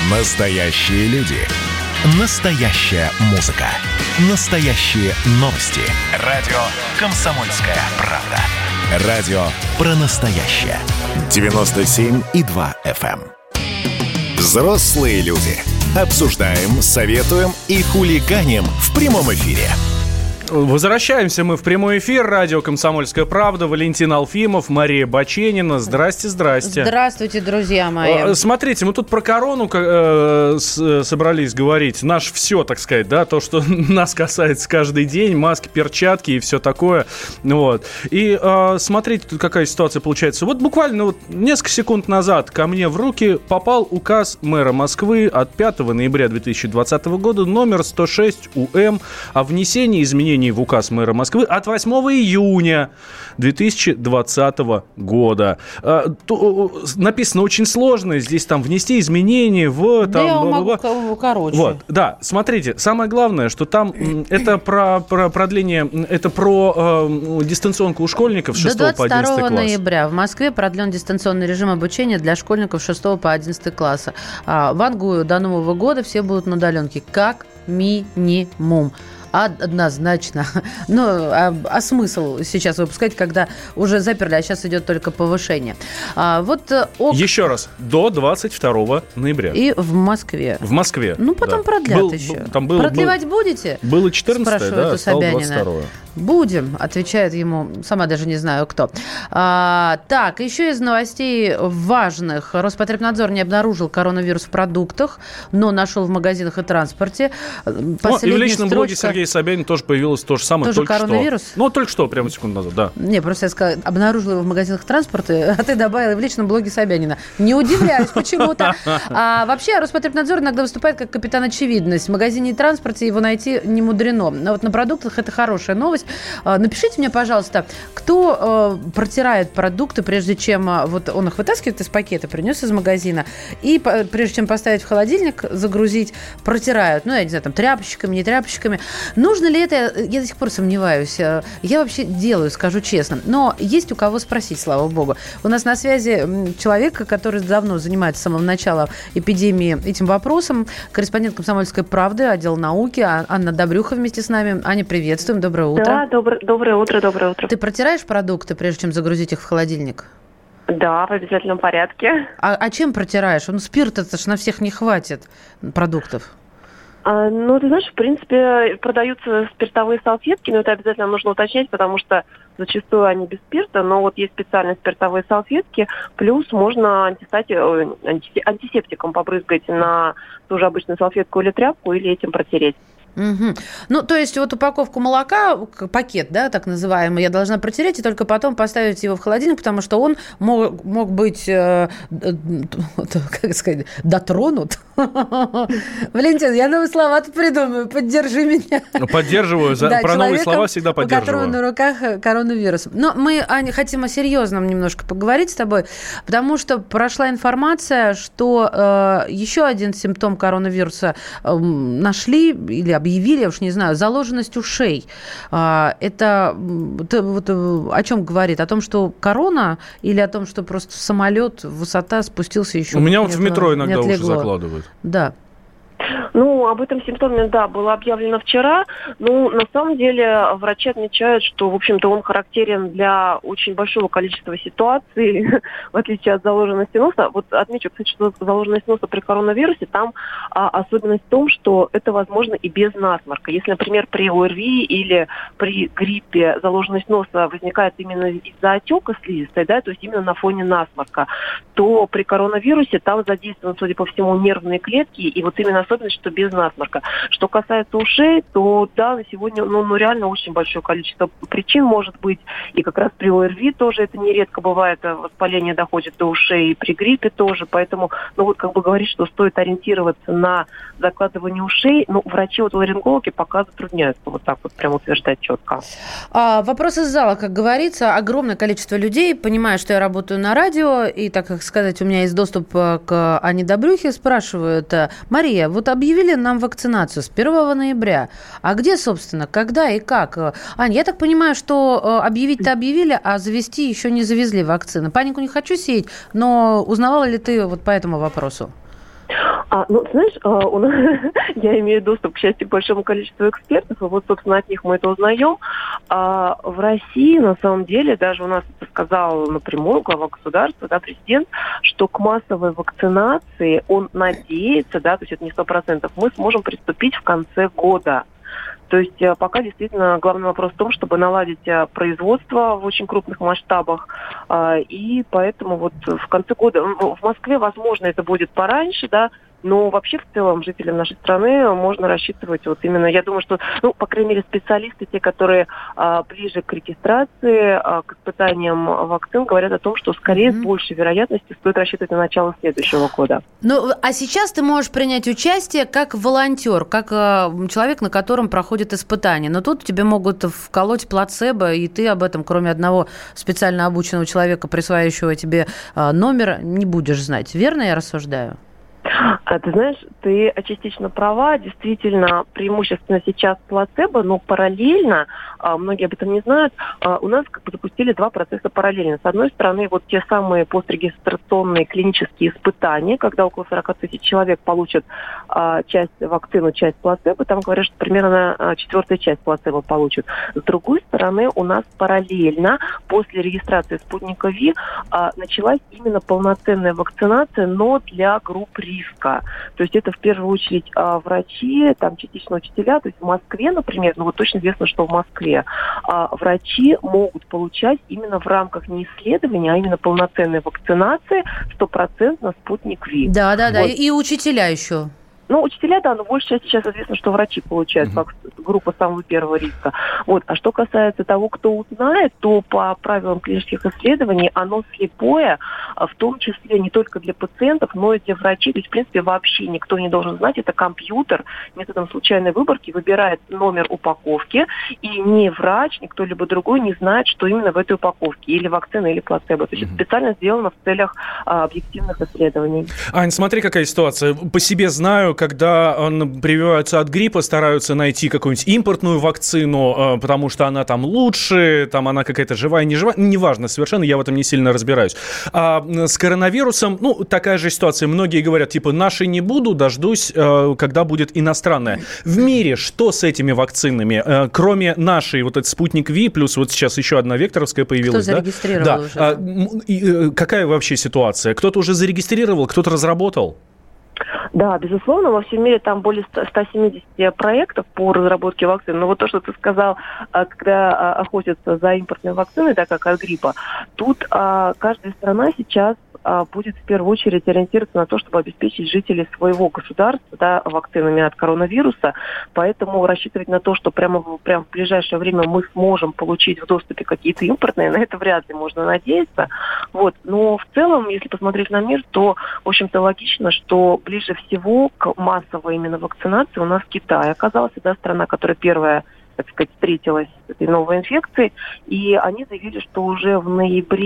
Настоящие люди. Настоящая музыка. Настоящие новости. Радио «Комсомольская правда». Радио про настоящее. 97,2 FM. Взрослые люди. Обсуждаем, советуем и хулиганим в прямом эфире. Возвращаемся мы в прямой эфир. Радио «Комсомольская правда». Валентин Алфимов, Мария Баченина. Здрасте, здрасте. Здравствуйте, друзья мои. Смотрите, мы тут про корону собрались говорить. Наш все, так сказать, да, то, что нас касается каждый день. Маски, перчатки и все такое. Вот. И смотрите, тут какая ситуация получается. Вот буквально несколько секунд назад ко мне в руки попал указ мэра Москвы от 5 ноября 2020 года номер 106 УМ о внесении изменений в указ мэра Москвы от 8 июня 2020 года. Написано очень сложно. Здесь там внести изменения в... Да, я могу короче. Вот, да, смотрите, самое главное, что там это про продление, это про дистанционку у школьников с 6 по 11 класс. До 22 ноября в Москве продлен дистанционный режим обучения для школьников с 6 по 11 класса. В Ангую до Нового года все будут на удаленке, как минимум. Однозначно. А смысл сейчас выпускать, когда уже заперли, а сейчас идет только повышение? Еще раз, до 22 ноября. И в Москве. В Москве. Потом продлят еще. Продлевать будете? Было 14, да, стало 22. Будем, отвечает ему, сама даже не знаю кто. Так, еще из новостей важных. Роспотребнадзор не обнаружил коронавирус в продуктах, но нашел в магазинах и транспорте. И в личном блоге Сергея Собянина тоже появилось то же самое. Тоже коронавирус? Только что, прямо секунду назад, да. Не, просто я сказала, обнаружила его в магазинах транспорта, а ты добавила в личном блоге Собянина. Не удивляюсь почему-то. Вообще, Роспотребнадзор иногда выступает как капитан очевидность. В магазине и транспорте его найти не мудрено. Но вот на продуктах это хорошая новость. Напишите мне, пожалуйста, кто протирает продукты, прежде чем он их вытаскивает из пакета, принес из магазина, и прежде чем поставить в холодильник, загрузить, протирают. Я не знаю, там тряпочками, не тряпочками. Нужно ли это? Я до сих пор сомневаюсь. Я вообще делаю, скажу честно. Но есть у кого спросить, слава богу. У нас на связи человек, который давно занимается с самого начала эпидемии этим вопросом, корреспондент «Комсомольской правды», отдел науки, Анна Добрюха вместе с нами. Аня, приветствуем, доброе утро. Да, доброе утро. Ты протираешь продукты, прежде чем загрузить их в холодильник? Да, в обязательном порядке. А чем протираешь? Спирта-то ж на всех не хватит продуктов. Ты знаешь, в принципе, продаются спиртовые салфетки, но это обязательно нужно уточнять, потому что зачастую они без спирта, но есть специальные спиртовые салфетки, плюс можно антисептиком побрызгать на ту же обычную салфетку или тряпку, или этим протереть. Угу. То есть упаковку молока, пакет, да, так называемый, я должна протереть и только потом поставить его в холодильник, потому что он мог быть, как сказать, дотронут. Валентин, я новые слова-то придумаю, поддержи меня. Поддерживаю, про новые слова всегда поддерживаю. У которого на руках коронавирус. Но мы, Аня, хотим о серьезном немножко поговорить с тобой, потому что прошла информация, что еще один симптом коронавируса нашли или объявили, я уж не знаю, заложенность ушей. Это о чем говорит? О том, что корона или о том, что просто самолет, высота спустился еще? У меня в метро иногда уши закладывают. Да. Об этом симптоме, да, было объявлено вчера. На самом деле врачи отмечают, что, в общем-то, он характерен для очень большого количества ситуаций, в отличие от заложенности носа. Отмечу, кстати, что заложенность носа при коронавирусе, там особенность в том, что это возможно и без насморка. Если, например, при ОРВИ или при гриппе заложенность носа возникает именно из-за отека слизистой, да, то есть именно на фоне насморка, то при коронавирусе там задействованы, судя по всему, нервные клетки, и именно особенность, что без насморка. Что касается ушей, то да, на сегодня реально очень большое количество причин может быть. И как раз при ОРВИ тоже это нередко бывает, воспаление доходит до ушей, и при гриппе тоже. Поэтому, говорить, что стоит ориентироваться на закладывание ушей, врачи-ларингологи пока затрудняются прям утверждать четко. Вопрос из зала, как говорится, огромное количество людей, понимая, что я работаю на радио, и, так как сказать, у меня есть доступ к Ане Добрюхе, спрашивают: Мария, объявили нам вакцинацию с 1 ноября. А где, собственно, когда и как? Аня, я так понимаю, что объявить-то объявили, а завезти еще не завезли вакцины. Панику не хочу сеять, но узнавала ли ты по этому вопросу? Знаешь, я имею доступ, к счастью, к большому количеству экспертов, и вот, собственно, от них мы это узнаем. В России, на самом деле, даже у нас это сказал напрямую глава государства, да, президент, что к массовой вакцинации он надеется, да, то есть это не 100%, мы сможем приступить в конце года. То есть пока действительно главный вопрос в том, чтобы наладить производство в очень крупных масштабах. И поэтому вот в конце года, в Москве, возможно, это будет пораньше, да, но вообще в целом жителям нашей страны можно рассчитывать вот именно, я думаю, что, по крайней мере, специалисты, те, которые ближе к регистрации, к испытаниям вакцин, говорят о том, что скорее с большей вероятностью стоит рассчитывать на начало следующего года. А сейчас ты можешь принять участие как волонтер, как человек, на котором проходит испытание. Но тут тебе могут вколоть плацебо, и ты об этом, кроме одного специально обученного человека, присваивающего тебе номер, не будешь знать. Верно я рассуждаю? Ты знаешь, ты частично права. Действительно, преимущественно сейчас плацебо, но параллельно, многие об этом не знают, у нас запустили два процесса параллельно. С одной стороны, вот те самые пострегистрационные клинические испытания, когда около 40 тысяч человек получат часть вакцины, часть плацебо. Там говорят, что примерно четвертая часть плацебо получат. С другой стороны, у нас параллельно после регистрации спутника ВИ началась именно полноценная вакцинация, но для групп риска. То есть это в первую очередь врачи, там частично учителя. То есть в Москве, например, точно известно, что в Москве врачи могут получать именно в рамках не исследования, а именно полноценной вакцинации 100% спутник ВИ. Да, вот. И учителя еще. Учителя, да, но большая часть сейчас известно, что врачи получают группу самого первого риска. Вот. А что касается того, кто узнает, то по правилам клинических исследований оно слепое, в том числе не только для пациентов, но и для врачей. То есть, в принципе, вообще никто не должен знать. Это компьютер методом случайной выборки выбирает номер упаковки, и ни врач, ни кто-либо другой не знает, что именно в этой упаковке, или вакцина, или плацебо. То есть это специально сделано в целях объективных исследований. Ань, смотри, какая ситуация. По себе знаю, когда прививаются от гриппа, стараются найти какую-нибудь импортную вакцину, потому что она там лучше, там она какая-то живая, не живая, неважно совершенно, я в этом не сильно разбираюсь. А с коронавирусом, такая же ситуация. Многие говорят, нашей не буду, дождусь, когда будет иностранная. В мире что с этими вакцинами? Кроме нашей, вот этот спутник ВИ, плюс вот сейчас еще одна векторовская появилась. Кто зарегистрировал уже? Какая вообще ситуация? Кто-то уже зарегистрировал, кто-то разработал? Да, безусловно, во всем мире там более 170 проектов по разработке вакцин. Но вот то, что ты сказал, когда охотятся за импортной вакциной, так как от гриппа, тут каждая страна сейчас будет в первую очередь ориентироваться на то, чтобы обеспечить жителей своего государства вакцинами от коронавируса. Поэтому рассчитывать на то, что прямо в ближайшее время мы сможем получить в доступе какие-то импортные, на это вряд ли можно надеяться. Вот. Но в целом, если посмотреть на мир, то, в общем-то, логично, что ближе всего к массовой именно вакцинации у нас Китай оказался, страна, которая первая, так сказать, встретилась с этой новой инфекцией, и они заявили, что уже в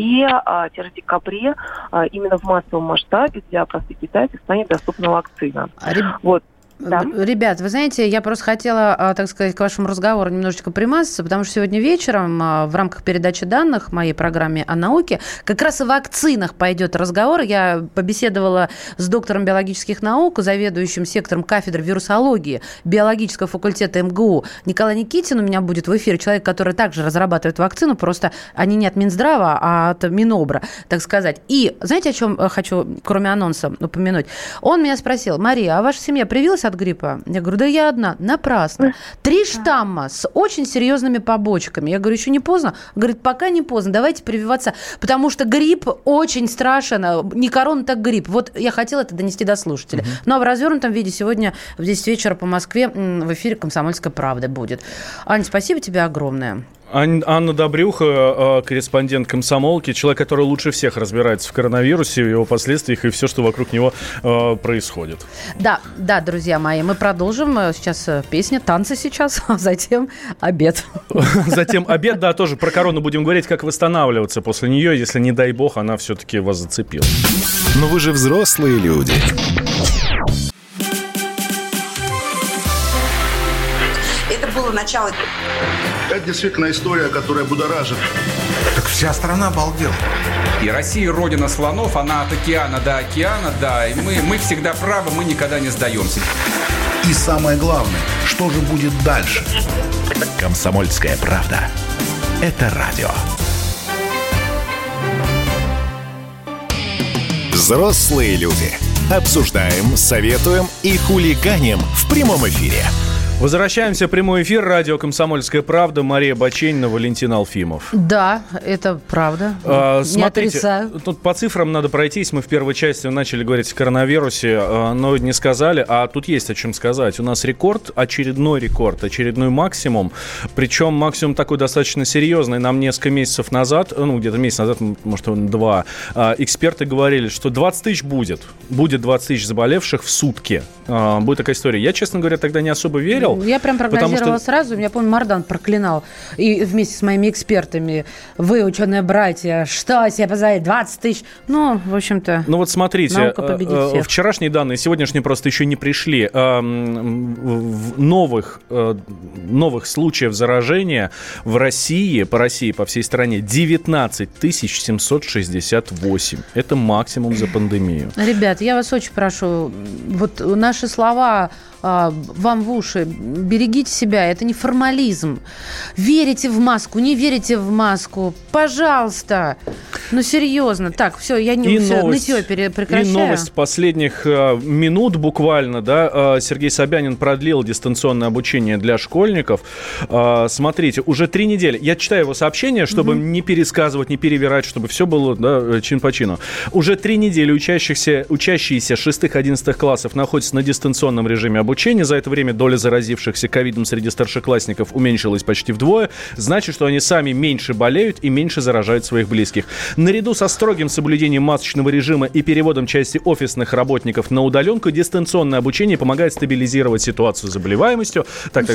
ноябре-декабре именно в массовом масштабе для простых китайцев станет доступна вакцина. Вот. Да. Ребят, вы знаете, я просто хотела, так сказать, к вашему разговору немножечко примазаться, потому что сегодня вечером в рамках передачи данных в моей программе о науке как раз о вакцинах пойдет разговор. Я побеседовала с доктором биологических наук, заведующим сектором кафедры вирусологии биологического факультета МГУ Николай Никитин у меня будет в эфире, человек, который также разрабатывает вакцину, просто они не от Минздрава, а от Минобра, так сказать. И знаете, о чем хочу, кроме анонса, упомянуть? Он меня спросил: Мария, а ваша семья привилась от гриппа? Я говорю, да я одна. Напрасно. 3 штамма с очень серьезными побочками. Я говорю, еще не поздно? Он говорит, пока не поздно, давайте прививаться, потому что грипп очень страшен. Не корона, так грипп. Вот я хотела это донести до слушателя. Ну, а в развернутом виде сегодня в 10 вечера по Москве в эфире «Комсомольская правда» будет. Ань, спасибо тебе огромное. Анна Добрюха, корреспондент «Комсомолки», человек, который лучше всех разбирается в коронавирусе, в его последствиях и все, что вокруг него происходит. Да, друзья мои, мы продолжим. Сейчас песня, танцы сейчас, а затем обед. Затем обед, да, тоже про корону будем говорить, как восстанавливаться после нее, если, не дай бог, она все-таки вас зацепила. Но вы же взрослые люди. Это было начало. Это действительно история, которая будоражит. Так вся страна обалдела. И Россия родина слонов, она от океана до океана, да. И мы всегда правы, мы никогда не сдаемся. И самое главное, что же будет дальше? «Комсомольская правда». Это радио. Взрослые люди. Обсуждаем, советуем и хулиганим в прямом эфире. Возвращаемся в прямой эфир. Радио «Комсомольская правда». Мария Баченина, Валентин Алфимов. Да, это правда. Не отрицаю. Тут по цифрам надо пройтись. Мы в первой части начали говорить о коронавирусе, но не сказали. А тут есть о чем сказать. У нас рекорд, очередной максимум. Причем максимум такой достаточно серьезный. Нам несколько месяцев назад, где-то месяц назад, может, 2, эксперты говорили, что 20 тысяч будет. Будет 20 тысяч заболевших в сутки. Будет такая история. Я, честно говоря, тогда не особо верил. Я прям прогнозировала сразу. Я помню, Мардан проклинал. И вместе с моими экспертами. Вы, ученые-братья, что себе позволяет 20 тысяч? Ну, в общем-то, вот смотрите, наука победит всех. Вчерашние данные, сегодняшние просто еще не пришли. Новых случаев заражения в России, по всей стране, 19 768. Это максимум за пандемию. Ребят, я вас очень прошу, вот наши слова вам в уши. Берегите себя, это не формализм. Верите в маску, не верите в маску, пожалуйста. Ну, серьезно. Так, все, я нытье прекращаю. И новость последних минут буквально, да, Сергей Собянин продлил дистанционное обучение для школьников. Смотрите, уже 3 недели. Я читаю его сообщение, чтобы не пересказывать, не перевирать, чтобы все было, да, чин по чину. Уже 3 недели учащиеся 6-11 классов находятся на дистанционном режиме обучения. За это время доля заразившихся ковидом среди старшеклассников уменьшилась почти вдвое. Значит, что они сами меньше болеют и меньше заражают своих близких. Наряду со строгим соблюдением масочного режима и переводом части офисных работников на удаленку, дистанционное обучение помогает стабилизировать ситуацию с заболеваемостью.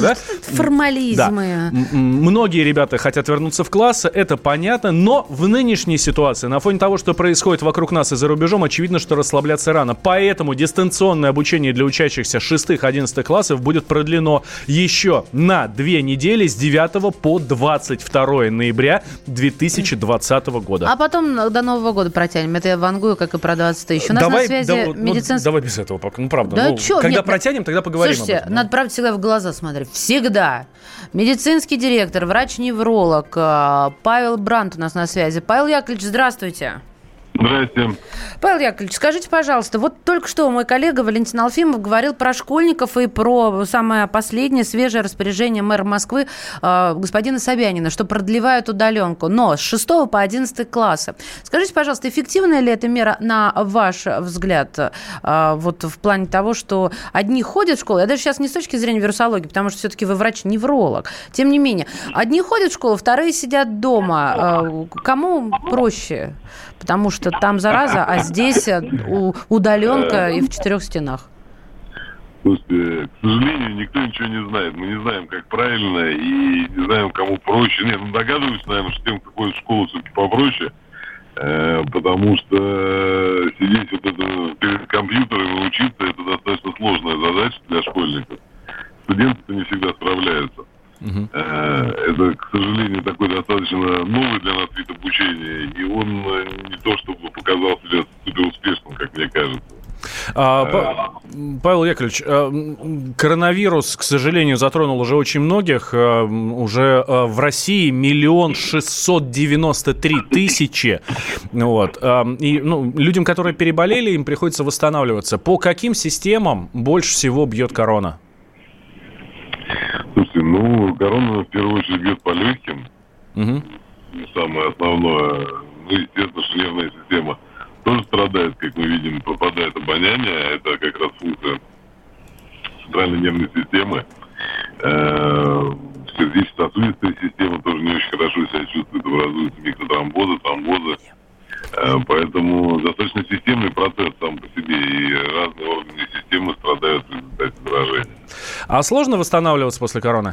Формализмы. Да. Многие ребята хотят вернуться в классы, это понятно, но в нынешней ситуации, на фоне того, что происходит вокруг нас и за рубежом, очевидно, что расслабляться рано. Поэтому дистанционное обучение для учащихся 6-11 классов будет продлено еще на 2 недели с 9 по 22 ноября 2020 года. А потом до Нового года протянем. Это я вангую, как и про 20 тысяч. У нас на связи медицинский... Давай без этого пока. Ну, правда. Да когда протянем, тогда поговорим. Слушайте, об этом. Надо, правда, всегда в глаза смотреть. Всегда. Медицинский директор, врач-невролог Павел Брант у нас на связи. Павел Яковлевич, здравствуйте. Здравствуйте. Павел Яковлевич, скажите, пожалуйста, вот только что мой коллега Валентин Алфимов говорил про школьников и про самое последнее свежее распоряжение мэра Москвы господина Собянина, что продлевают удаленку, но с 6 по 11 классы. Скажите, пожалуйста, эффективная ли эта мера, на ваш взгляд, вот в плане того, что одни ходят в школу, я даже сейчас не с точки зрения вирусологии, потому что все-таки вы врач-невролог, тем не менее, одни ходят в школу, вторые сидят дома. Кому проще? Потому что там зараза, а здесь удаленка и в 4 стенах. Слушайте, к сожалению, никто ничего не знает. Мы не знаем, как правильно, и не знаем, кому проще. Нет, догадываюсь, наверное, что тем, кто ходит в школу, все-таки попроще. Потому что сидеть перед компьютером и учиться, это достаточно сложная задача для школьников. Студенты не всегда справляются. Это, к сожалению, такой достаточно новый для нас вид обучения, и он не то чтобы показал себя супер успешным, как мне кажется. Павел Яковлевич, коронавирус, к сожалению, затронул уже очень многих. Уже в России 1 693 000. Вот. И людям, которые переболели, им приходится восстанавливаться. По каким системам больше всего бьет корона? Слушайте, корона в первую очередь бьет по легким. Самое основное. Естественно, что нервная система тоже страдает, как мы видим, пропадает обоняние. Это как раз функция центральной нервной системы. Сердечно-сосудистая система тоже не очень хорошо себя чувствует. Образуются микротромбозы, тромбозы. Поэтому достаточно системный процесс сам по себе. И разные органы системы страдают в результате заражения. А сложно восстанавливаться после короны?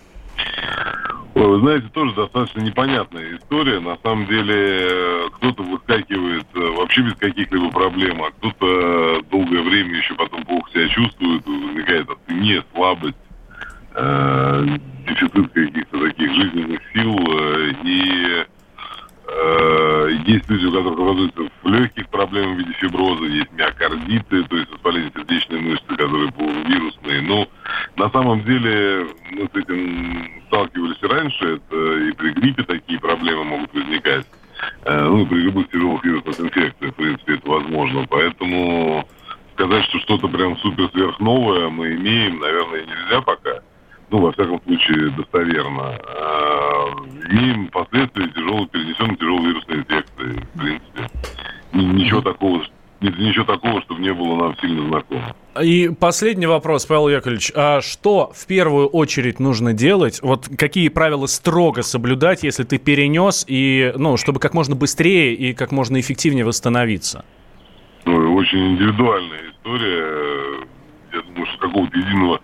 Вы знаете, тоже достаточно непонятная история. На самом деле, кто-то выскакивает вообще без каких-либо проблем, а кто-то долгое время еще потом плохо себя чувствует, возникает астения, слабость, дефицит каких-то таких жизненных сил. И Есть люди, у которых образуются легких проблем в виде фиброза, есть миокардиты, то есть воспаление сердечной мышцы, которые вирусные. Но на самом деле мы с этим сталкивались и раньше, это и при гриппе такие проблемы могут возникать. Ну, и при любых тяжелых вирусных инфекциях, в принципе, это возможно. Поэтому сказать, что что-то прям супер-сверхновое мы имеем, наверное, нельзя пока. Ну, во всяком случае, достоверно. Имеем последствия перенесенной тяжелой вирусной инфекции, в принципе. Ничего такого, чтобы не было нам сильно знакомо. И последний вопрос, Павел Яковлевич. А что в первую очередь нужно делать? Вот какие правила строго соблюдать, если ты перенес, и, ну, чтобы как можно быстрее и как можно эффективнее восстановиться? Ну, очень индивидуальная история. Я думаю, что какого-то единого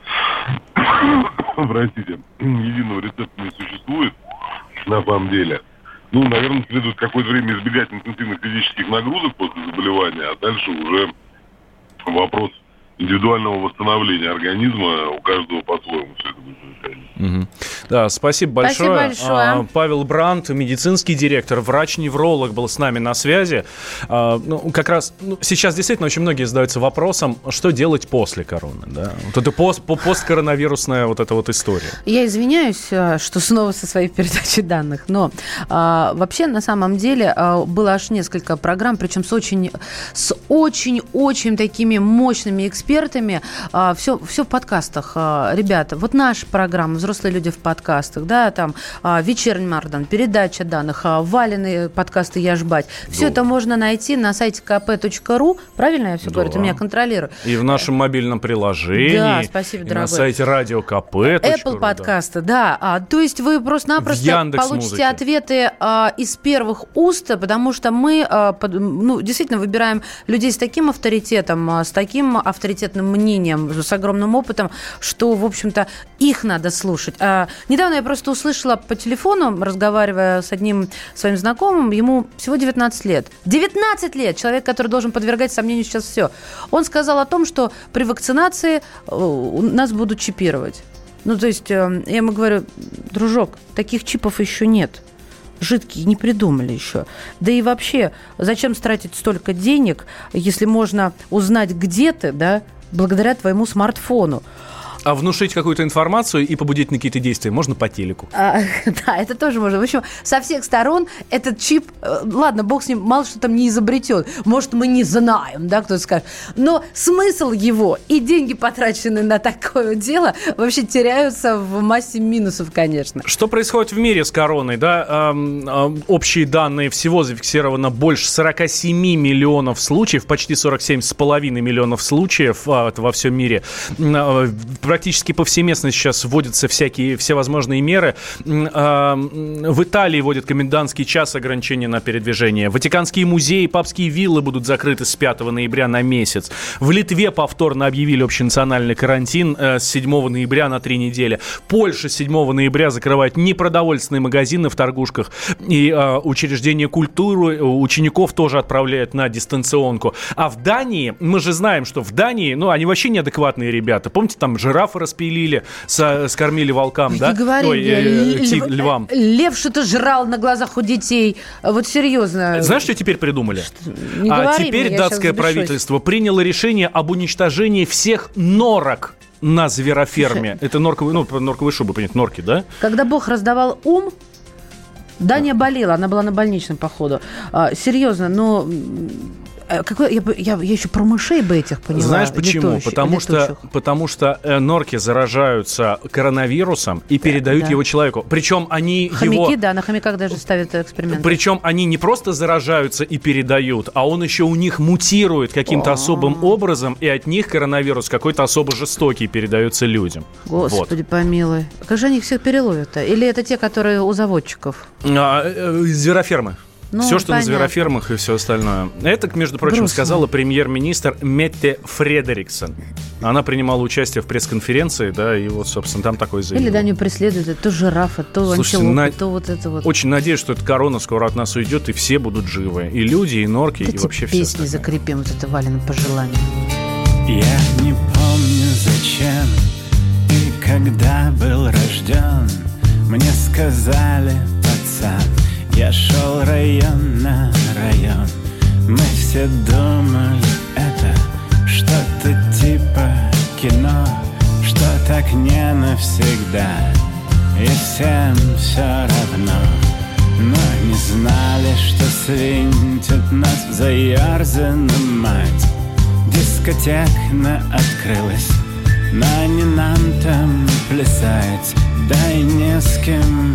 рецепта не существует на самом деле. Ну, наверное, следует какое-то время избегать интенсивных физических нагрузок после заболевания, а дальше уже вопрос индивидуального восстановления организма у каждого по-своему все это будет решать. Угу. Да, спасибо большое. Спасибо большое. Павел Брандт, медицинский директор, врач-невролог, был с нами на связи. Как раз сейчас действительно очень многие задаются вопросом, что делать после короны. Да? Вот это посткоронавирусная вот эта вот история. Я извиняюсь, что снова со своей передачей данных, но вообще на самом деле было аж несколько программ, причем с очень такими мощными экспертами. Все в подкастах. Ребята, вот наша программа «Взрослые люди в подкастах», да, там «Вечерний Мардан», передача данных, Валины подкасты «Я ж бать». Все это можно найти на сайте kp.ru. Правильно я все говорю? Ты меня контролируй. И в нашем мобильном приложении. Да, спасибо, дорогой. На сайте радиокп.ру. Apple подкасты, да. То есть вы просто-напросто получите ответы из первых уст, потому что мы действительно выбираем людей с таким авторитетом, с таким авторитетным мнением, с огромным опытом, что, в общем-то, их надо слушать. Недавно я просто услышала по телефону, разговаривая с одним своим знакомым, ему всего 19 лет. 19 лет! Человек, который должен подвергать сомнению сейчас все. Он сказал о том, что при вакцинации нас будут чипировать. Ну, то есть, я ему говорю, дружок, таких чипов еще нет. Жидкие не придумали еще. Да и вообще, зачем тратить столько денег, если можно узнать, где ты, да, благодаря твоему смартфону? А внушить какую-то информацию и побудить на какие-то действия можно по телеку. Да, это тоже можно. В общем, со всех сторон этот чип, ладно, бог с ним, мало что там не изобретет. Может, мы не знаем, да, кто-то скажет. Но смысл его и деньги, потраченные на такое дело, вообще теряются в массе минусов, конечно. Что происходит в мире с короной, да? Общие данные, всего зафиксировано больше 47 миллионов случаев, почти 47,5 миллионов случаев во всем мире. Практически повсеместно сейчас вводятся всевозможные меры. В Италии вводят комендантский час, ограничения на передвижение. Ватиканские музеи, папские виллы будут закрыты с 5 ноября на месяц. В Литве повторно объявили общенациональный карантин с 7 ноября на 3 недели. Польша с 7 ноября закрывает непродовольственные магазины в торгушках. И учреждения культуры учеников тоже отправляют на дистанционку. А в Дании, мы же знаем, что в Дании, они вообще неадекватные ребята. Помните, там жирафы распилили, скормили волкам, да? Львам. Лев что-то жрал на глазах у детей. Вот серьезно. Знаешь, что теперь придумали? Теперь датское правительство приняло решение об уничтожении всех норок на звероферме. Это норковые шубы, понятно, норки, да? Когда Бог раздавал ум, Дания болела, она была на больничном, походу. Серьезно, но... Я еще про мышей бы этих поняла. Знаешь почему? Потому что норки заражаются коронавирусом и передают его человеку. Причем они хомяки, на хомяках даже ставят эксперименты. Причем они не просто заражаются и передают, а он еще у них мутирует каким-то особым образом, и от них коронавирус какой-то особо жестокий передается людям. Господи, помилуй. Как же они их всех переловят-то? Или это те, которые у заводчиков? Зверофермы. Все, что понятно. На зверофермах и все остальное. Это, между прочим, сказала премьер-министр Метте Фредериксон. Она принимала участие в пресс-конференции, да, и вот, собственно, там такое заявление. Или Данию преследуют, то жирафа, то антилопы, то вот это вот. Очень надеюсь, что эта корона скоро от нас уйдет, и все будут живы. И люди, и норки, и вообще все. Песни закрепим, вот это Валина пожелание. Я не помню, зачем и когда был рожден. Мне сказали, пацан, я шел район все думали, это что-то типа кино, что так не навсегда, и всем все равно. Но не знали, что свинтит нас в заерзанную мать. Дискотека открылась, но не нам там плясать, да и не с кем.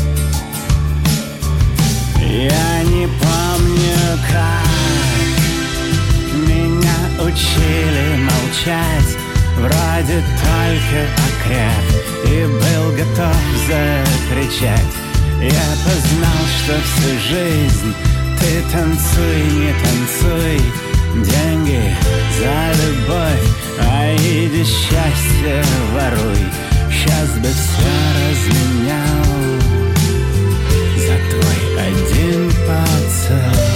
Я не помню, как меня учили молчать, вроде только окреп и был готов закричать. Я познал, что всю жизнь ты танцуй, не танцуй, деньги за любовь, а иди счастье воруй. Сейчас бы все разменял за твой один поцелуй.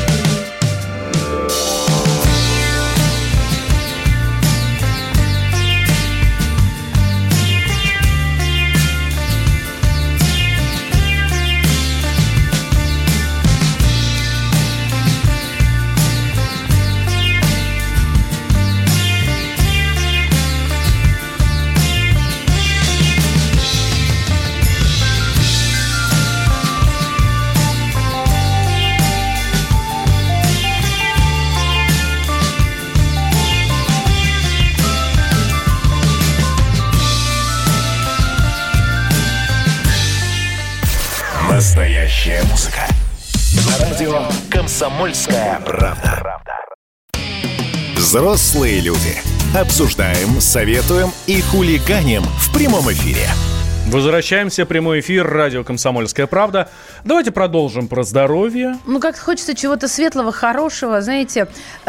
Настоящая музыка. На радио «Комсомольская правда». Взрослые люди. Обсуждаем, советуем и хулиганим в прямом эфире. Возвращаемся. Прямой эфир. Радио «Комсомольская правда». Давайте продолжим про здоровье. Ну, как-то хочется чего-то светлого, хорошего. Знаете,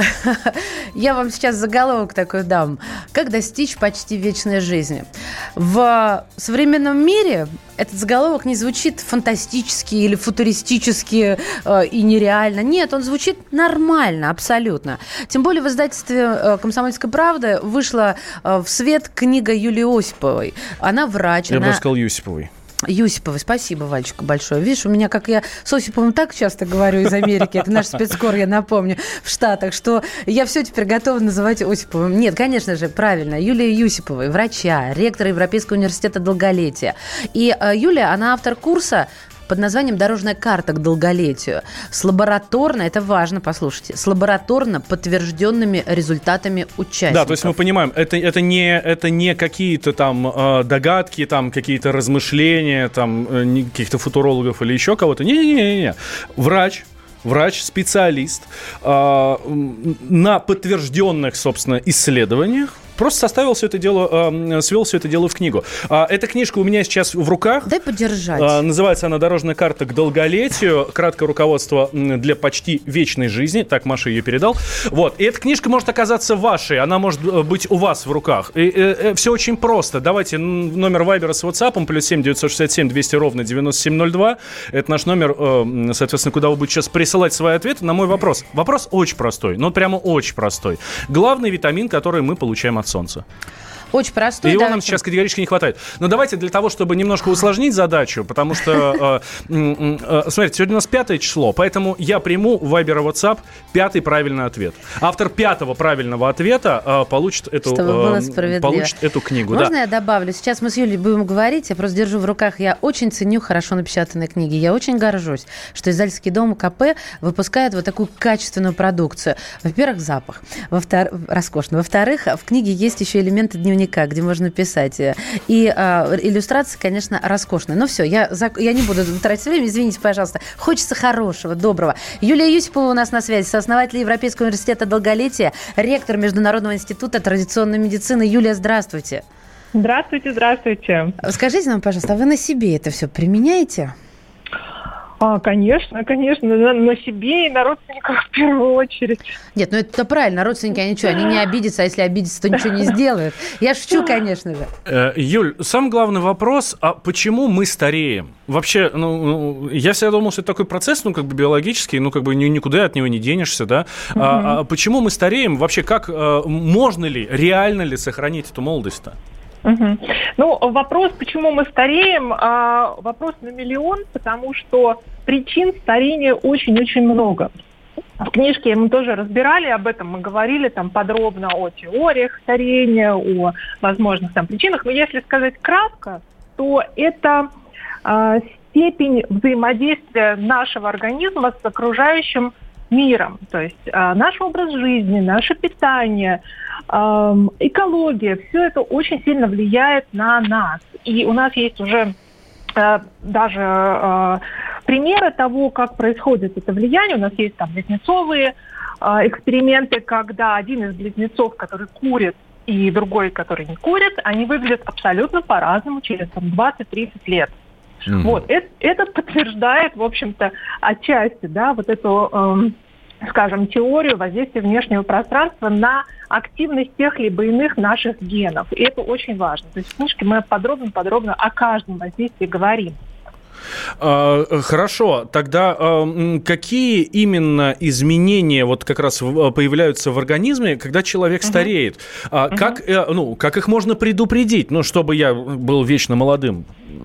я вам сейчас заголовок такой дам. Как достичь почти вечной жизни? В современном мире этот заголовок не звучит фантастически или футуристически и нереально. Нет, он звучит нормально, абсолютно. Тем более в издательстве «Комсомольская правда» вышла в свет книга Юлии Осиповой. Она врач. Я бы сказал Юсиповой. Юсиповой. Спасибо, Вальчика, большое. Видишь, у меня, как я с Осиповым так часто говорю из Америки, это наш спецкор, я напомню, в Штатах, что я все теперь готова называть Осиповым. Нет, конечно же, правильно. Юлия Юсиповой, врача, ректор Европейского университета долголетия. И Юлия, она автор курса под названием «Дорожная карта к долголетию». С лабораторно, это важно, послушайте, с лабораторно подтвержденными результатами участников. Да, то есть мы понимаем, это не какие-то там догадки, там какие-то размышления, там каких-то футурологов или еще кого-то. Не-не-не. Врач-специалист на подтвержденных, собственно, исследованиях просто свел все это дело в книгу. Эта книжка у меня сейчас в руках. Дай подержать. Называется она «Дорожная карта к долголетию». Краткое руководство для почти вечной жизни. Так Маша ее передал. Вот. И эта книжка может оказаться вашей. Она может быть у вас в руках. И все очень просто. Давайте номер Вайбера с WhatsApp +7 967 200 ровно 9702. Это наш номер, соответственно, куда вы будете сейчас присылать свои ответы на мой вопрос. Вопрос очень простой. Ну, прямо очень простой. Главный витамин, который мы получаем от солнца. Очень простой. И его нам сейчас категорически не хватает. Но давайте для того, чтобы немножко усложнить задачу, потому что, смотрите, сегодня у нас 5 число, поэтому я приму в Viber и WhatsApp 5-й правильный ответ. Автор 5-го правильного ответа получит эту книгу. Можно я добавлю? Сейчас мы с Юлей будем говорить, я просто держу в руках, я очень ценю хорошо напечатанные книги. Я очень горжусь, что издательский дом КП выпускает вот такую качественную продукцию. Во-первых, запах. Роскошно. Во-вторых, в книге есть еще элементы дневника, где можно писать. И иллюстрации, конечно, роскошные. Но все, я не буду тратить время, извините, пожалуйста. Хочется хорошего, доброго. Юлия Юсипова у нас на связи, сооснователь Европейского университета долголетия, ректор Международного института традиционной медицины. Юлия, здравствуйте. Здравствуйте, здравствуйте. Скажите нам, пожалуйста, а вы на себе это все применяете? Конечно, на себе и на родственниках в первую очередь. Нет, ну это правильно, родственники, они не обидятся, а если обидятся, то ничего не сделают. Я шучу, конечно же. Юль, самый главный вопрос, а почему мы стареем? Вообще, я всегда думал, что это такой процесс, биологический, никуда от него не денешься, да? А почему мы стареем? Вообще, можно ли, реально ли сохранить эту молодость-то? Вопрос, почему мы стареем, вопрос на миллион, потому что причин старения очень-очень много. В книжке мы тоже разбирали об этом, мы говорили там подробно о теориях старения, о возможных там причинах. Но если сказать кратко, то это степень взаимодействия нашего организма с окружающим миром. То есть наш образ жизни, наше питание, экология, все это очень сильно влияет на нас. И у нас есть уже даже примеры того, как происходит это влияние. У нас есть там близнецовые эксперименты, когда один из близнецов, который курит, и другой, который не курит, они выглядят абсолютно по-разному через 20-30 лет. Mm-hmm. Вот. Это подтверждает, в общем-то, отчасти, да, вот эту, скажем, теорию воздействия внешнего пространства на активность тех либо иных наших генов. И это очень важно. То есть в книжке мы подробно о каждом воздействии говорим. Хорошо, тогда какие именно изменения вот как раз появляются в организме, когда человек стареет? Как их можно предупредить, чтобы я был вечно молодым?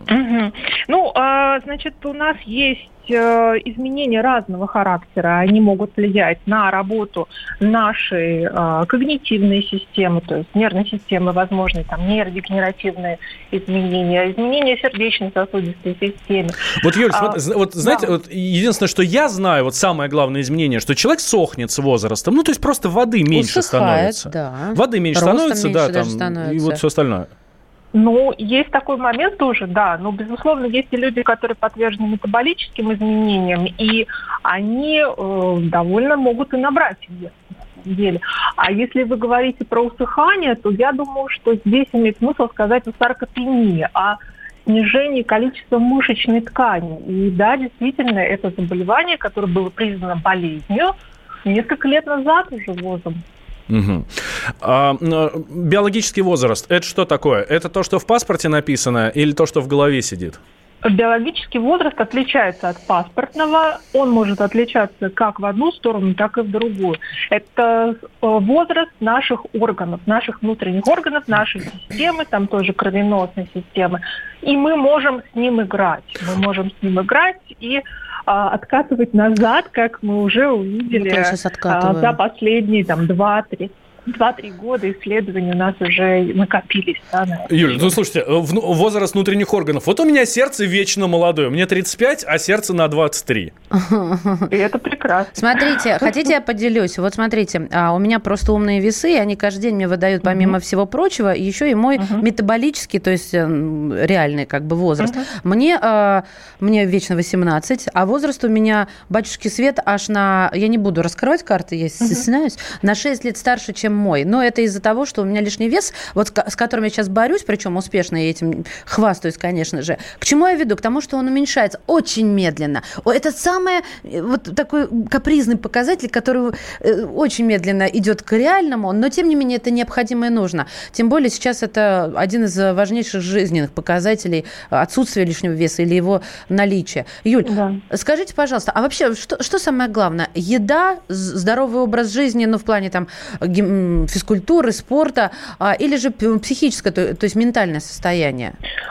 Ну, значит, у нас есть изменения разного характера. Они могут влиять на работу нашей когнитивной системы, то есть нервной системы, возможны там нейродегенеративные изменения сердечно-сосудистой системы. Вот, Юль, знаете, вот единственное, что я знаю, вот самое главное изменение, что человек сохнет с возрастом, то есть просто воды меньше становится. Да. Воды меньше становится, и вот все остальное. Ну, есть такой момент тоже, да. Но, безусловно, есть и люди, которые подвержены метаболическим изменениям, и они довольно могут и набрать вес, на самом деле. А если вы говорите про усыхание, то я думаю, что здесь имеет смысл сказать о саркопении, о снижении количества мышечной ткани. И да, действительно, это заболевание, которое было признано болезнью несколько лет назад уже ВОЗом. Угу. Биологический возраст – это что такое? Это то, что в паспорте написано, или то, что в голове сидит? Биологический возраст отличается от паспортного. Он может отличаться как в одну сторону, так и в другую. Это возраст наших органов, наших внутренних органов, нашей системы, там тоже кровеносной системы. И мы можем с ним играть. Мы можем с ним играть и откатывать назад, как мы уже увидели за последние 2-3 года исследований у нас уже накопились. Да, Юля, слушайте, возраст внутренних органов. Вот у меня сердце вечно молодое. Мне 35, а сердце на 23. И это прекрасно. Смотрите, хотите, я поделюсь? Вот смотрите, у меня просто умные весы, и они каждый день мне выдают, помимо всего прочего, еще и мой метаболический, то есть реальный возраст. Мне вечно 18, а возраст у меня, батюшки свет, аж на... Я не буду раскрывать карты, я стесняюсь. На 6 лет старше, чем мой. Но это из-за того, что у меня лишний вес, вот с которым я сейчас борюсь, причем успешно я этим хвастаюсь, конечно же. К чему я веду? К тому, что он уменьшается очень медленно. Это самый вот такой капризный показатель, который очень медленно идет к реальному, но, тем не менее, это необходимо и нужно. Тем более сейчас это один из важнейших жизненных показателей отсутствия лишнего веса или его наличия. Юль, скажите, пожалуйста, а вообще, что самое главное? Еда, здоровый образ жизни, в плане физкультуры, спорта, или же психическое, то есть ментальное состояние?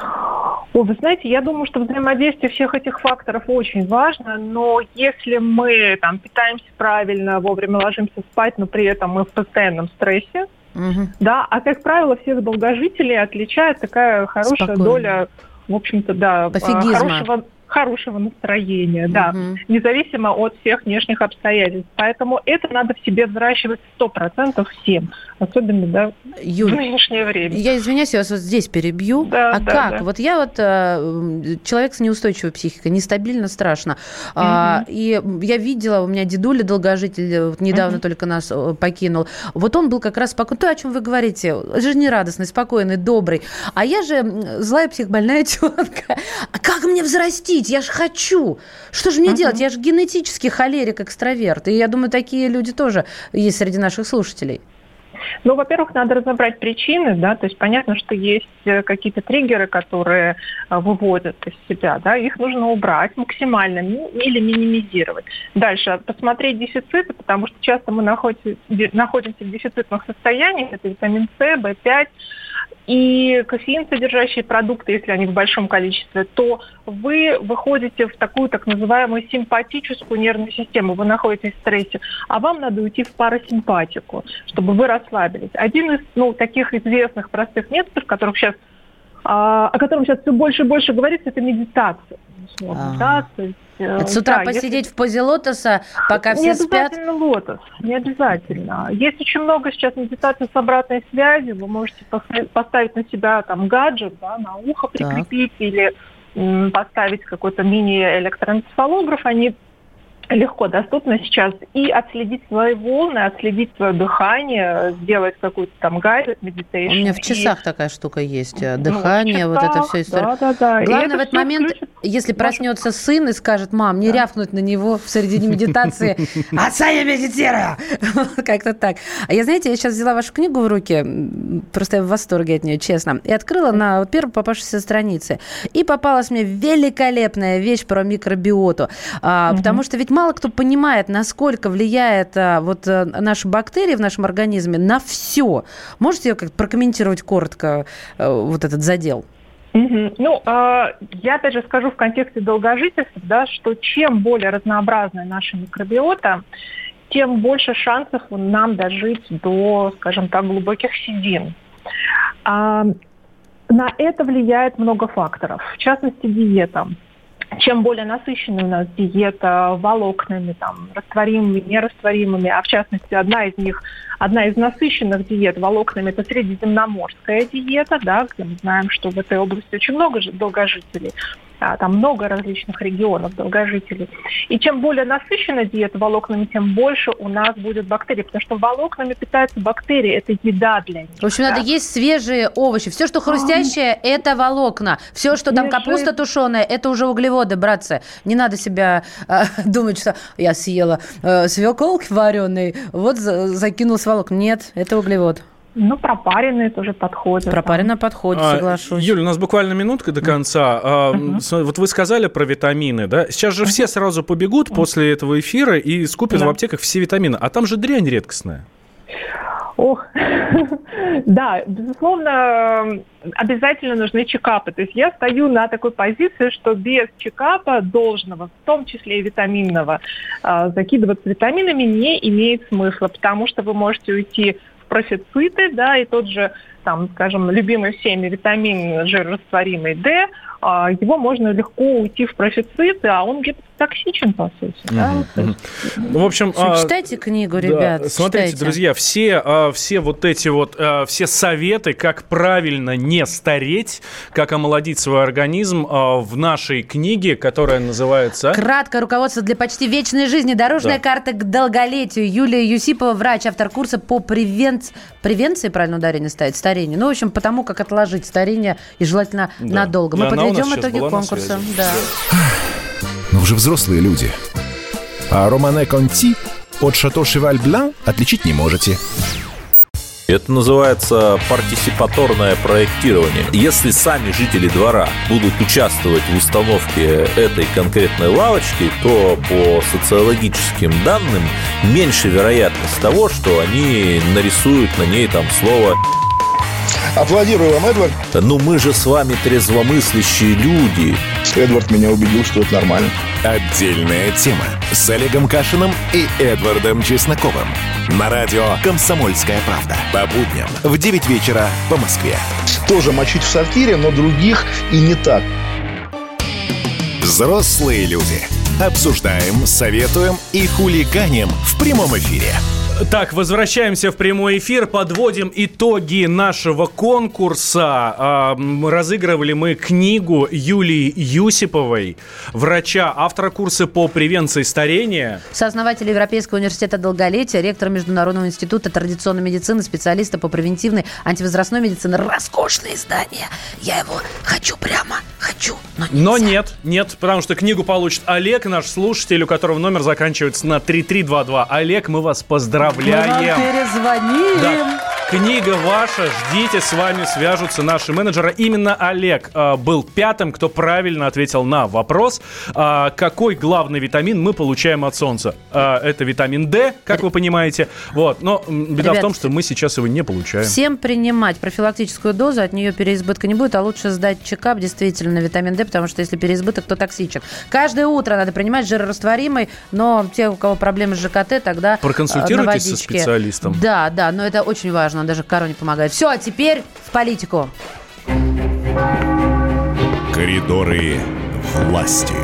Вы знаете, я думаю, что взаимодействие всех этих факторов очень важно, но если мы питаемся правильно, вовремя ложимся спать, но при этом мы в постоянном стрессе, да, а как правило всех долгожителей отличает такая хорошая доля, в общем-то, хорошего настроения, независимо от всех внешних обстоятельств. Поэтому это надо в себе взращивать 100% всем, особенно, Юль, в нынешнее время. Я извиняюсь, я вас вот здесь перебью. Как? Да. Вот я человек с неустойчивой психикой, нестабильно, страшно. И я видела, у меня дедуля долгожитель недавно только нас покинул. Вот он был как раз спокойный. То, о чем вы говорите, жизнерадостный, спокойный, добрый. А я же злая психбольная тетка. А как мне взрастить? Я же хочу. Что же мне делать? Я же генетически холерик, экстраверт. И я думаю, такие люди тоже есть среди наших слушателей. Во-первых, надо разобрать причины, то есть понятно, что есть какие-то триггеры, которые выводят из себя, их нужно убрать максимально или минимизировать. Дальше посмотреть дефициты, потому что часто мы находимся в дефицитных состояниях, это витамин С, В5, и кофеин содержащие продукты, если они в большом количестве, то вы выходите в такую так называемую симпатическую нервную систему. Вы находитесь в стрессе, а вам надо уйти в парасимпатику, чтобы вы расслабились. Один из таких известных простых методов, о котором сейчас все больше и больше говорится, это медитация. Это с утра посидеть в позе лотоса, пока все спят? Не обязательно лотос, не обязательно. Есть очень много сейчас медитаций с обратной связью. Вы можете поставить на себя там гаджет, да, на ухо прикрепить или поставить какой-то мини-электроэнцефалограф. Они легко доступны сейчас. И отследить свои волны, отследить свое дыхание, сделать какой-то там гайд, медитейшн. У меня в часах такая штука есть. Дыхание, в часах, вот это все история. Да. Главное в этот момент, если проснется сын и скажет: мам, не рявкнуть на него в середине медитации. Отца я медитирую! Как-то так. А я сейчас взяла вашу книгу в руки, просто я в восторге от нее, честно, и открыла на первой попавшейся странице. И попалась мне великолепная вещь про микробиоту. Потому что ведь мало кто понимает, насколько влияет наши бактерии в нашем организме на все. Можете как-то прокомментировать коротко вот этот задел? Я опять же скажу в контексте долгожительства, да, что чем более разнообразная наша микробиота, тем больше шансов нам дожить до, скажем так, глубоких седин. На это влияет много факторов, в частности, диета. Чем более насыщенная у нас диета волокнами, растворимыми, нерастворимыми, а в частности одна из насыщенных диет волокнами – это средиземноморская диета, да, где мы знаем, что в этой области очень много долгожителей, там много различных регионов долгожителей. И чем более насыщенная диета волокнами, тем больше у нас будет бактерий, потому что волокнами питаются бактерии, это еда для них. В общем, надо есть свежие овощи. Все, что хрустящее, это волокна. Все, что там капуста тушеная, это уже углеводы, братцы. Не надо себя думать, что я съела свеколки вареной, вот закинул с волокна. Нет, это углевод. Пропаренные тоже подходят. Пропаренные подходят, соглашусь. Юля, у нас буквально минутка до конца. Вот вы сказали про витамины, да? Сейчас же все сразу побегут после этого эфира и скупят в аптеках все витамины. А там же дрянь редкостная. Да, безусловно, обязательно нужны чекапы. То есть я стою на такой позиции, что без чекапа должного, в том числе и витаминного, закидываться витаминами не имеет смысла, потому что вы можете уйти в профициты, да, и тот же, скажем, любимый всеми витамин жирорастворимый D, его можно легко уйти в профициты, а он гепатотоксичен, по сути. Да? В общем, читайте книгу, ребят. Смотрите, читайте. Друзья, все вот эти все советы, как правильно не стареть, как омолодить свой организм, в нашей книге, которая называется... «Краткое руководство для почти вечной жизни. Дорожная карта к долголетию». Юлия Юсипова, врач, автор курса по превенции, правильно ударение ставить, старению. В общем, потому как отложить старение и желательно надолго. Мы подведем итоги конкурса. Да. Но вы же взрослые люди. А Романе Конти от Шато Шеваль Блан отличить не можете. Это называется партисипаторное проектирование. Если сами жители двора будут участвовать в установке этой конкретной лавочки, то по социологическим данным меньше вероятность того, что они нарисуют на ней слово... Аплодирую вам, Эдвард. Мы же с вами трезвомыслящие люди. Эдвард меня убедил, что это нормально. Отдельная тема с Олегом Кашиным и Эдвардом Чесноковым. На радио «Комсомольская правда». По будням в 9 вечера по Москве. Тоже мочить в сортире, но других и не так. Взрослые люди. Обсуждаем, советуем и хулиганим в прямом эфире. Так, возвращаемся в прямой эфир, подводим итоги нашего конкурса. Разыгрывали мы книгу Юлии Юсиповой, врача, автора курса по превенции старения. Сооснователь Европейского университета долголетия, ректор Международного института традиционной медицины, специалиста по превентивной антивозрастной медицине. Роскошное издание. Я его хочу, но нет, потому что книгу получит Олег, наш слушатель, у которого номер заканчивается на 3322. Олег, мы вас поздравляем. Мы вам перезвоним. Да. Книга ваша, ждите, с вами свяжутся наши менеджеры. Именно Олег был пятым, кто правильно ответил на вопрос, какой главный витамин мы получаем от солнца. Это витамин D, как вы понимаете. Вот. Но беда в том, что мы сейчас его не получаем. Всем принимать профилактическую дозу, от нее переизбытка не будет, а лучше сдать чекап действительно на витамин D, потому что если переизбыток, то токсичен. Каждое утро надо принимать жирорастворимый, но те, у кого проблемы с ЖКТ, тогда проконсультируйтесь со специалистом. Да, но это очень важно, он даже короне помогает. Все, а теперь в политику. Коридоры власти.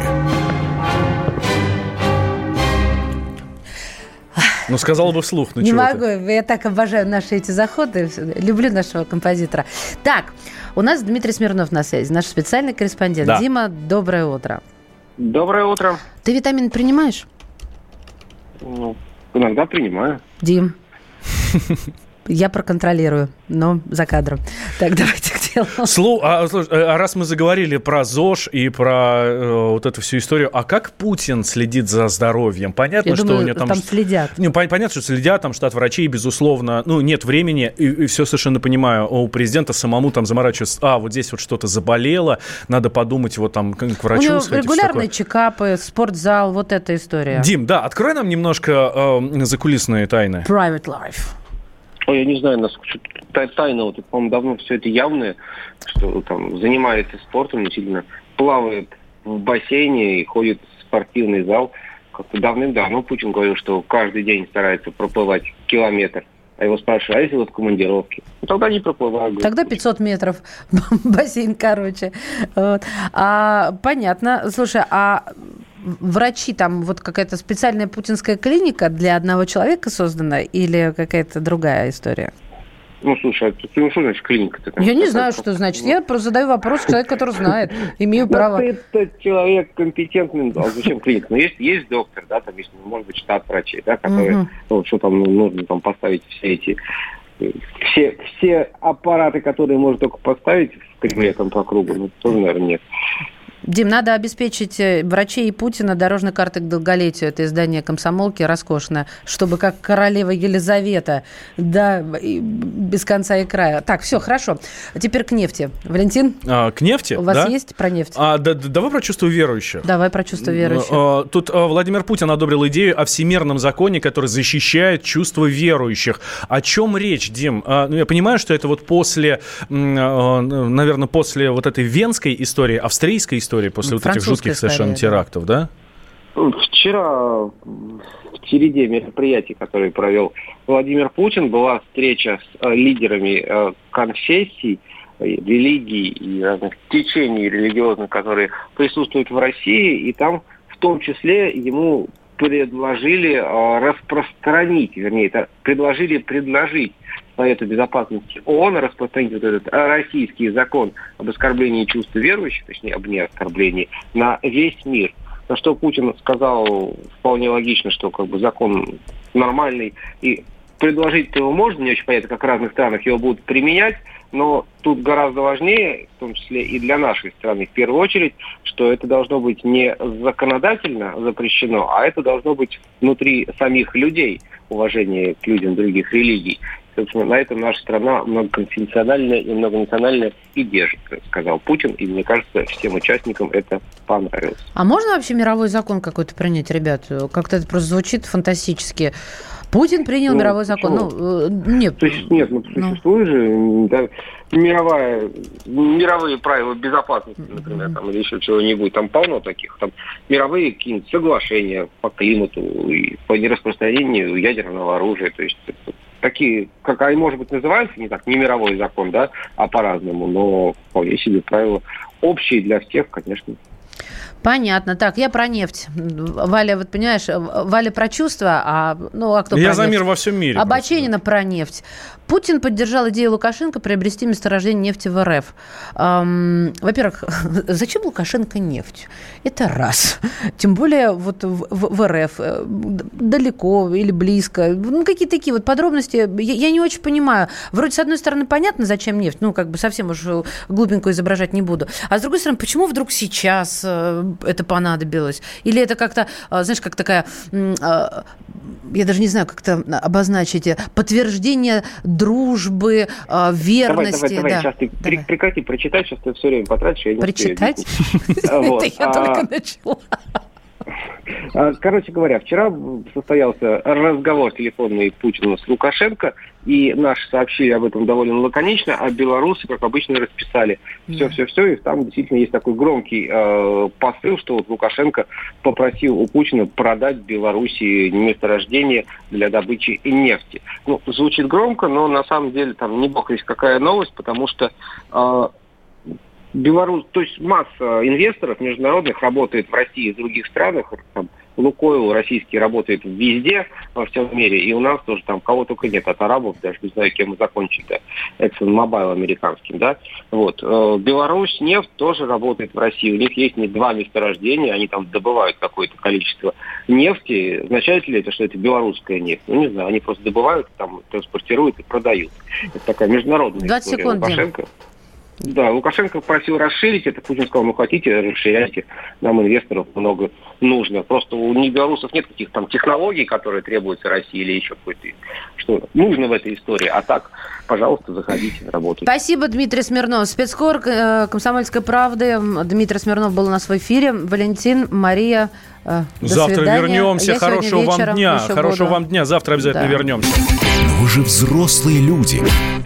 Ну, сказала бы вслух. Не могу, я так обожаю наши эти заходы. Люблю нашего композитора. Так, у нас Дмитрий Смирнов на связи, наш специальный корреспондент. Да. Дима, доброе утро. Доброе утро. Ты витамин принимаешь? Ну, иногда принимаю. Дим, я проконтролирую, но за кадром. Так, давайте к делу. А раз мы заговорили про ЗОЖ и про вот эту всю историю, а как Путин следит за здоровьем? Понятно, что у него там следят. Понятно, что следят, там штат врачей, безусловно, нет времени, и все совершенно понимаю. У президента самому там заморачиваться, вот здесь вот что-то заболело, надо подумать, вот там к врачу сходить. У него регулярные чекапы, спортзал, вот эта история. Дим, да, открой нам немножко закулисные тайны. Private life. Ой, я не знаю, насколько тайна, вот, по-моему, давно все это явное, что там занимается спортом, действительно плавает в бассейне и ходит в спортивный зал. Как-то давным-давно Путин говорил, что каждый день старается проплывать километр. А его спрашивают, а если вот в командировке? Ну, тогда не проплываю. Тогда 500 метров бассейн, короче. Вот. Понятно. Слушай, врачи, там вот какая-то специальная путинская клиника для одного человека создана или какая-то другая история? Ну, слушай, что значит клиника-то? Я не знаю, что значит. Я просто задаю вопрос человеку, который знает. Имею право. Это человек компетентный. А зачем клиника? Ну, есть доктор, да, там есть, может быть, штат врачей, да, которые, что там нужно там поставить все аппараты, которые можно только поставить в Кремле там по кругу, тоже, наверное, нет. Дим, надо обеспечить врачей и Путина дорожной картой к долголетию. Это издание «Комсомолки» роскошное, чтобы как королева Елизавета, да, без конца и края. Так, все, хорошо. А теперь к нефти. Валентин? К нефти? У вас есть про нефть? Давай про чувство верующих. Давай про чувство верующих. Тут Владимир Путин одобрил идею о всемирном законе, который защищает чувство верующих. О чем речь, Дим? Я понимаю, что это вот после, наверное, после вот этой венской истории, австрийской истории, после вот этих жутких совершенно терактов, да? Вчера в череде мероприятий, которые провел Владимир Путин, была встреча с лидерами конфессий, религий и разных течений религиозных, которые присутствуют в России, и там в том числе ему предложили распространить, предложить Совету Безопасности ООН распространить вот этот российский закон об оскорблении чувств верующих, точнее, об неоскорблении, на весь мир. На что Путин сказал вполне логично, что как бы закон нормальный, и предложить его можно, не очень понятно, как в разных странах его будут применять, но тут гораздо важнее, в том числе и для нашей страны, в первую очередь, что это должно быть не законодательно запрещено, а это должно быть внутри самих людей, уважение к людям других религий. Собственно, на этом наша страна многоконфессиональная и многонациональная и держится, сказал Путин, и мне кажется, всем участникам это понравилось. А можно вообще мировой закон какой-то принять, ребят? Как-то это просто звучит фантастически. Путин принял мировой закон. Нет. Существует же мировые правила безопасности, например, там, или еще чего-нибудь. Там полно таких. Там мировые какие-нибудь соглашения по климату и по нераспространению ядерного оружия. То есть такие, как они, может быть, называются, не мировой закон, да, а по-разному, но вполне себе правила общие для всех, конечно. Понятно. Так, я про нефть. Валя, вот понимаешь, Валя про чувства, а кто я про за нефть? Мир во всем мире. А Баченина про нефть. Путин поддержал идею Лукашенко приобрести месторождение нефти в РФ. Во-первых, зачем Лукашенко нефть? Это раз. Тем более вот в РФ. Далеко или близко. Какие-то такие вот подробности. Я не очень понимаю. Вроде, с одной стороны, понятно, зачем нефть. Совсем уж глупенькую изображать не буду. А с другой стороны, почему вдруг сейчас? это понадобилось? Или это как-то, знаешь, как такая, я даже не знаю, как это обозначить, подтверждение дружбы, верности? Давай, сейчас ты прекрати прочитать, сейчас ты все время потратишь. Прочитать? Это я только начала. Короче говоря, вчера состоялся разговор телефонный Путина с Лукашенко, и наши сообщили об этом довольно лаконично, а белорусы, как обычно, расписали все, и там действительно есть такой громкий посыл, что вот Лукашенко попросил у Путина продать Белоруссии месторождение для добычи нефти. Ну, звучит громко, но на самом деле там не бог весть какая новость, потому что Беларусь, то есть масса инвесторов международных работает в России и в других странах. Там, Лукойл российский работает везде, во всем мире. И у нас тоже там кого только нет, от арабов, даже не знаю, кем мы закончили-то, ExxonMobil американским, да. Вот. Беларусь нефть тоже работает в России. У них есть не 2 месторождения, они там добывают какое-то количество нефти. Означает ли это, что это белорусская нефть? Ну, не знаю, они просто добывают, там, транспортируют и продают. Это такая международная 20 история. секунд, Лукашенко. Да, Лукашенко просил расширить это, Путин сказал, ну хотите, расширяйте, нам инвесторов много нужно. Просто у белорусов нет каких-то там технологий, которые требуются России или еще какой-то, что нужно в этой истории. А так, пожалуйста, заходите, работайте. Спасибо, Дмитрий Смирнов. Спецкор «Комсомольской правды». Дмитрий Смирнов был у нас в эфире. Валентин, Мария, до завтра свидания. Вернемся. Хорошего вам дня. Завтра обязательно вернемся. Но вы же взрослые люди.